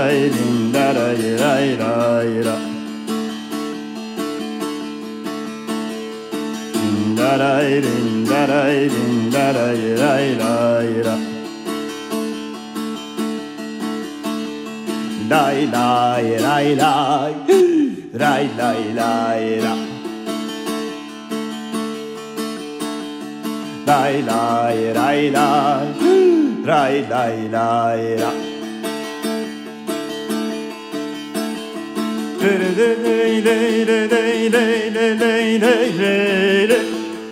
ray din da ray ray ray ra din da ray din da ray din da ray ray ray ra lay lay lay lay ray lay lay ra lay lay lay lay ray lay lay ra lay lay lay lay lay lay lay lay lay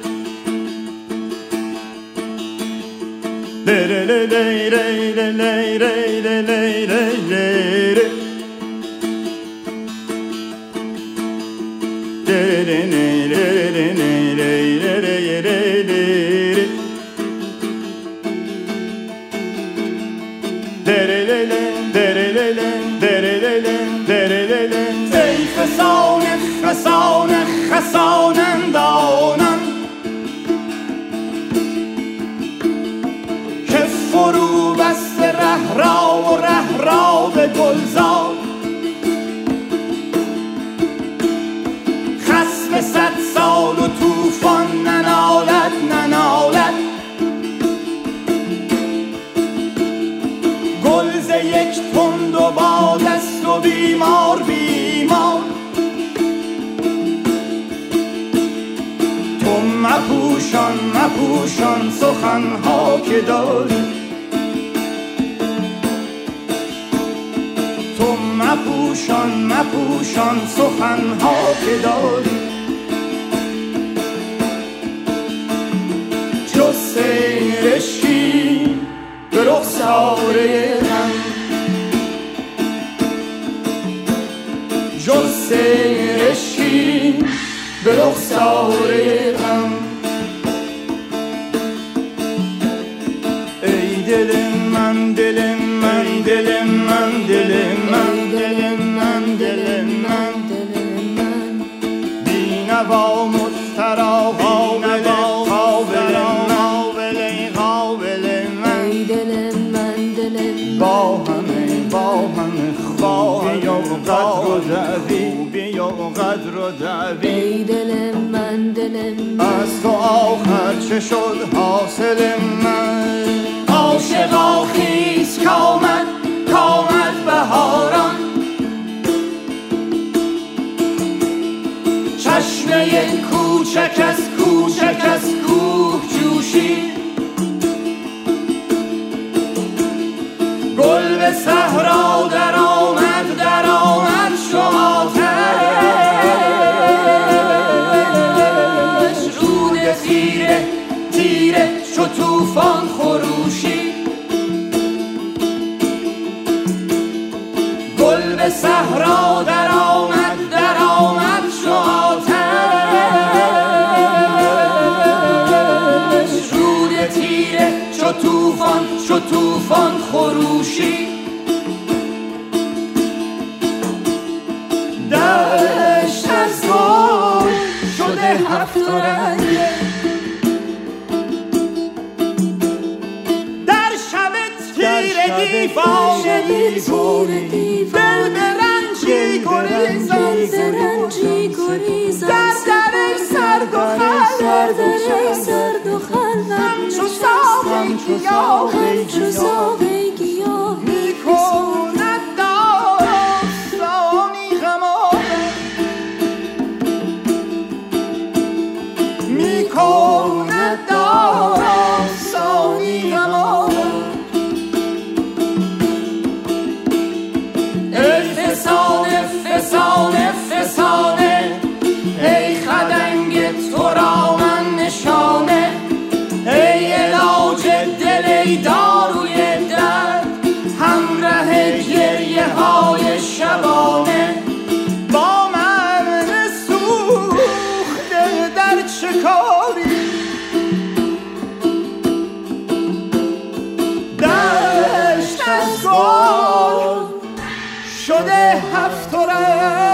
فرو بست ره را و ره را به گلزار خصم 100 سال و توفان ننالد ننالد گلز یک تند و باد است و بیمار بیمار تو مپوشان مپوشان سخنها که داری تو مپوشان مپوشان سخنها که داری جز سیر شیر به رخساره غم جز سیر شیر به رخساره غم ای دل من دل من دل من دل من دل من دل من بینوا مسترا قابل قابل قابل من ای دل من دل با همه خوبی و قدر و دعوی و قدر و دعوی ای دل من دل من از تو آخر چه شد حاصل من عاشقا خیز کامد کامد بهاران چشمه کوچک از کوچک از کوه جوشید گل به صحرا در آمد چو آتش رود تیره تیره چو توفان خروشید گل به صحرا در آمد چو آتش رود تیره چو توفان خروشید دشت از گل شده 7 رنگه در شب تیره دیوانه دل به رنجی گریزان در در سرد و خلوت همچو ساقی گیاه میکند داستانی غمانه میکند داستانی غمانه افسانه ای خدنگ تو را من نشانه ای علاج دل ای داروی درد همراه گریه های شبانه با من سوخته در چه کاری دشت از گل شده 7 رنگ